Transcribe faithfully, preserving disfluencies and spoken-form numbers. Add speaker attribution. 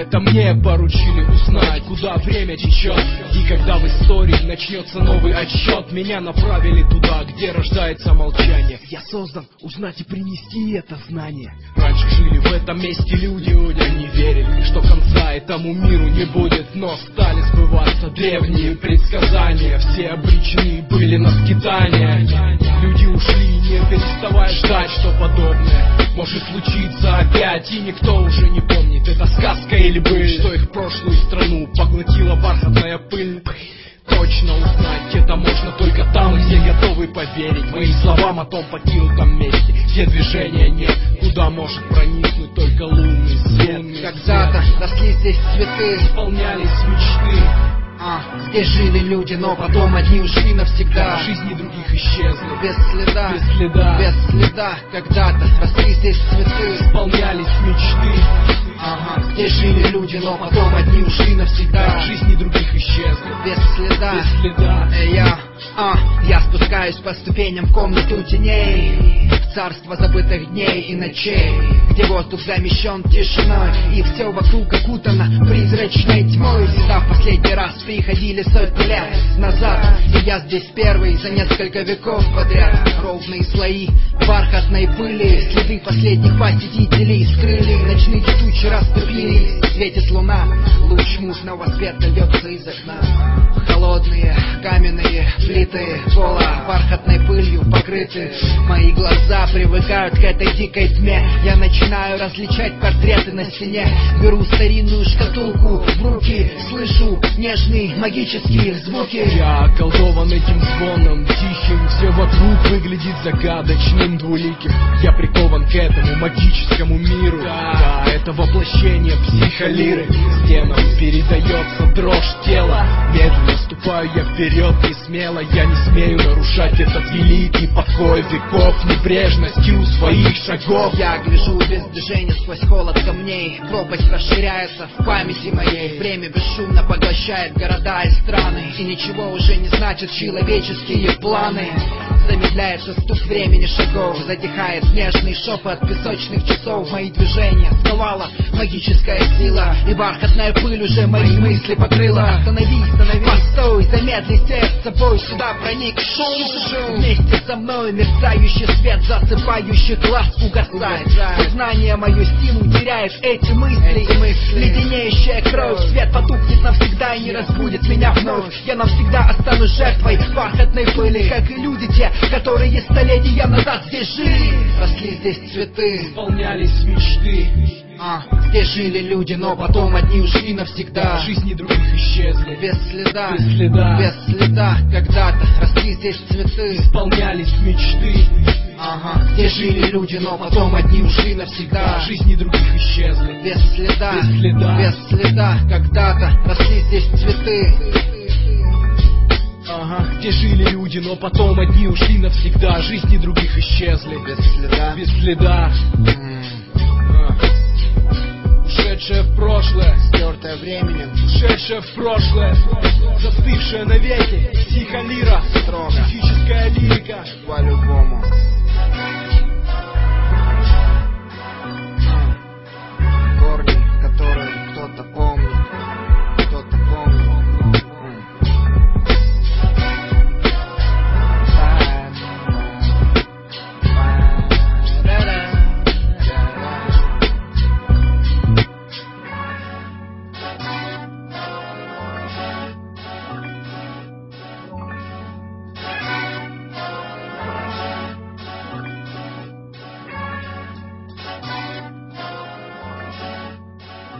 Speaker 1: Это мне поручили узнать, куда время течет, и когда в истории начнется новый отсчет. Меня направили туда, где рождается молчание. Я создан узнать и принести это знание. Раньше жили в этом месте люди, они верили, что конца этому миру не будет, но стали сбываться древние предсказания. Все обречены были на скитания. Люди ушли, не переставая ждать, что подобное может случиться опять, и никто уже не помнит, это сказка или быль, что их прошлую страну поглотила бархатная пыль. Точно узнать это можно только там, где готовы поверить моим словам о том покинутом месте, где движения нет, куда может проникнуть только лунный свет.
Speaker 2: Когда-то росли здесь цветы,
Speaker 1: исполнялись мечты,
Speaker 2: а, здесь жили люди, но потом одни ушли навсегда.
Speaker 1: Жизни других исчезли
Speaker 2: без следа,
Speaker 1: без следа,
Speaker 2: без следа. Когда-то росли здесь цветы,
Speaker 1: исполнялись мечты,
Speaker 2: ага, здесь жили люди, но потом одни ушли навсегда.
Speaker 1: Жизни других исчезли
Speaker 2: без следа,
Speaker 1: без следа.
Speaker 2: Эй, я, а, я спускаюсь по ступеням в комнату теней, в царство забытых дней и ночей, где воздух замещен тишиной, и все вокруг окутано призрачной тьмой. Сюда в последний раз приходили сотни лет назад, и я здесь первый за несколько веков подряд. Ровные слои бархатной пыли, следы последних посетителей скрыли, ночные тучи расступились, светит луна, луч мутного света льется из окна. Холодные каменные плиты пола бархатной пылью покрыты, мои глаза привыкают к этой дикой тьме. Я начинаю различать портреты на стене, беру старинную шкатулку в руки, слышу нежные магические звуки.
Speaker 1: Я околдован этим звоном тихим, все вокруг выглядит загадочным, двуликим. Я прикован к этому магическому миру. Да, да, это воплощение психолиры. Стенам передается дрожь тела. Медленно ступаю я вперед и смело. Я не смею нарушать этот великий покой веков небрежностью своих шагов.
Speaker 2: Я гляжу без движения сквозь холод камней. Пропасть расширяется в памяти моей. Время бесшумно поглощает города и страны, и ничего уже не значат человеческие планы. Замедляется стук времени шагов, затихает нежный шепот песочных часов. Мои движения сковала магическая сила, и бархатная пыль уже мои мысли покрыла. Остановись, остановись, постой, замедли сердце, бой сюда проник шум. Вместе со мной мерцающий свет засыпающий глаз угасает. Сознание мое силу теряет эти мысли, эти мысли. Леденеющая кровь, свет потухнет навсегда и не разбудит меня вновь. Я навсегда останусь жертвой бархатной пыли, как и люди те, которые столетия назад здесь жили. Росли здесь цветы,
Speaker 1: исполнялись мечты,
Speaker 2: а, здесь жили люди, но потом одни ушли навсегда.
Speaker 1: Жизни других исчезли
Speaker 2: без следа,
Speaker 1: без следа,
Speaker 2: без следа. Когда-то росли здесь цветы,
Speaker 1: исполнялись мечты,
Speaker 2: ага, здесь жили люди, но потом одни ушли навсегда.
Speaker 1: Жизни других исчезли
Speaker 2: без следа,
Speaker 1: без следа,
Speaker 2: без следа. Когда-то росли здесь цветы,
Speaker 1: ага, где жили люди, но потом одни ушли навсегда. Жизни других исчезли
Speaker 2: без следа,
Speaker 1: без следа.
Speaker 2: М-м.
Speaker 1: Ушедшее в прошлое,
Speaker 2: стертое временем,
Speaker 1: ушедшее в прошлое, застывшее навеки, психолира.